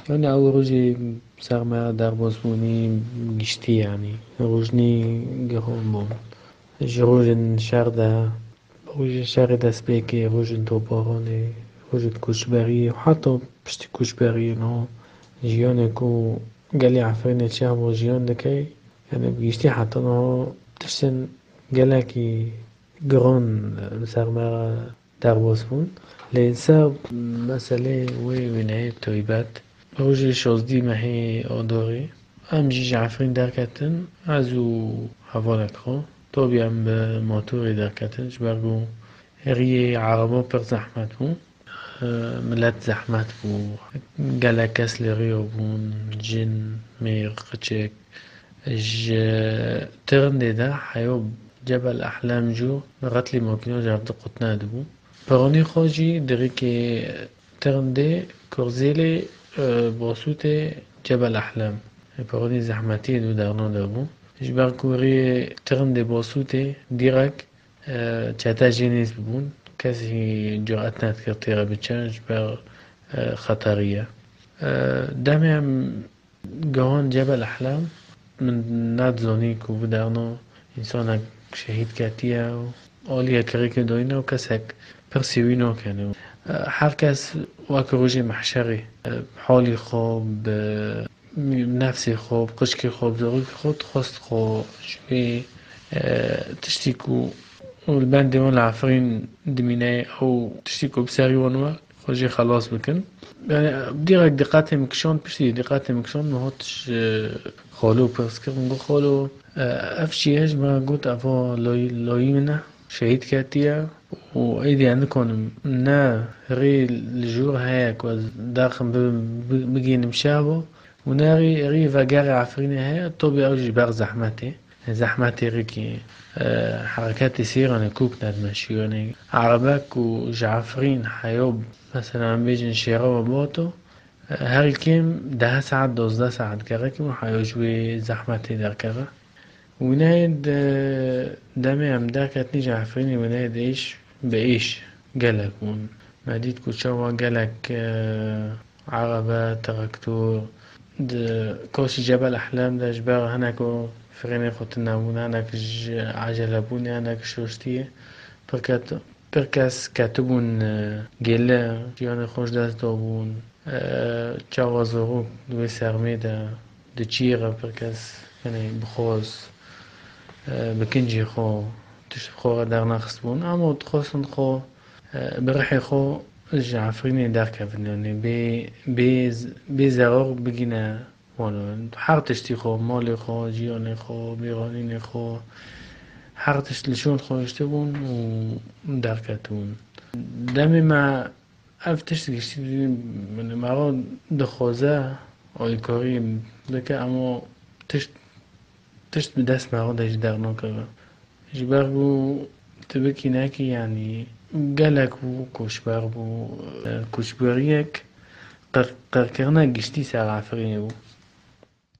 يعني أول روجي سرما دربوس بوني گشتی يعني روجني جهون بوم روجن شرده روج شر دست بيكي روجن توباراني روجن كوشبري وحتى بشتي كوشبري إنه جيانكو قالي عفرين الشعب وجيان دكي يعني بيشتي حتى إنه تشتن قالكي جران سرما دربوس بون لسه مسألة وينهي تويبات روجي شازدي محي آداري ام جي عفرين دركتن ازو حوالك خو طوبي ام بماتوري دركتن جبرگو هري عربا پر زحمت بون ملت زحمت بو گله کس لغیو بون جن مير قچك ترن ده حيو جبل أحلام جو غتلي ممكنه جرد قطنا دبو براني خاجي دغي كي ترن ده كورزيلي باسوت جبل أحلام براني زحمتي دو درنا دبو جبر كوري ترن ده باسوت ديرك چتا جينيز ببون كسي جرأتنا تكرتيرا بچان جبر خطرية دامي هم جهان جبل أحلام من ناد زوني كو بدرنا إنسانك شهيد كاتيا وآلية كريك دوينة وكسك برسيوينو كانوا هر کس وك روجي محشري بحالي خوب بنفسي خوب قشكي خوب ضروري خود خواست خو شوي تشتيكو والبند مال العفرين دميناي أو تشتيكو بساري وانوا خوجي خلاص بكن يعني بديرك دقات مكشون بشتي دقات مكشون ما هوتش خالو بس نقول خالو افشي هج ما قلت افا لوي منه شهيد كاتيا وايدي عندكم نا غي الجور هيك وداخل بقي نمشابو وناري غي فقاري عفريني هي طوبي اوجي بار زحمتي ريكي حركات يصير انا كوك نادمشي يعني عرباك وجعفرين حيوب مثلا عم بيجي نشيرا وبوتو هر كيم 10 ساعت 12 ساعت كراكم حيوجوي زحمتي در كرا ونايد دمي عم داكت نيجي عفريني ونايد ايش بايش قالك مديد كوشاوا قالك عربة تراكتور كوشي جبل أحلام ده جبار هناكو فريني خوتنا بون هناك عجلة بوني هناك شوشتية بركاس كاتبون جيلا جيان خوش دست دابون چاوازورو دوی سرمي ده چيرا بركاس يعني بخوز بكنجي خو تشت خو در نخست بون اما تخوصن خو برحي خو جعفريني دار كافن يعني بي زرار بگينا وانا حر تشتي خو مالي خو جياني خو بيرانيني خو حر تشت لشون خو يشتبون ودار كاتون دمي ما افتش گشتی من مرا دخوازه آیکاری دکه اما تشت به دست مرا داشت در نکره جبر بو تبکی نکی يعني قالك و كوشبر بو كوشبريك قرقرنا گشتی سر عفرینه بو